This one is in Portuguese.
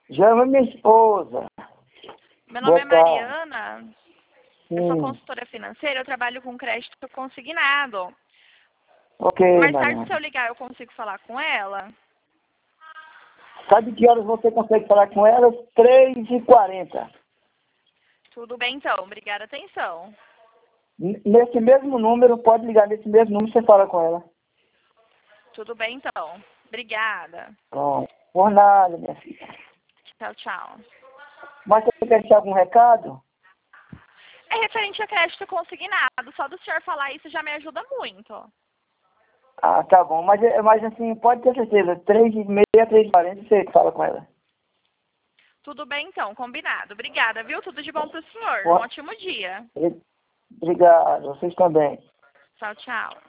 Chama minha esposa. Meu nome é Boa tarde. Mariana, eu sou consultora financeira, eu trabalho com crédito consignado. Ok, Mais tarde, Mariana. se eu ligar, eu consigo falar com ela? Sabe que horas você consegue falar com ela? 3h40. Tudo bem, então. Obrigada, atenção. Nesse mesmo número, pode ligar nesse mesmo número e você fala com ela. Tudo bem, então. Obrigada. Pronto. Por nada, minha filha. Tchau, tchau. Mas você quer deixar algum recado? É referente a crédito consignado. Só do senhor falar isso já me ajuda muito. Ah, tá bom. Mas assim, pode ter certeza. 3h30, 3h40, você fala com ela. Tudo bem, então. Combinado. Obrigada, viu? Tudo de bom pro senhor. Um ótimo dia. Obrigado. Vocês também. Tchau, tchau.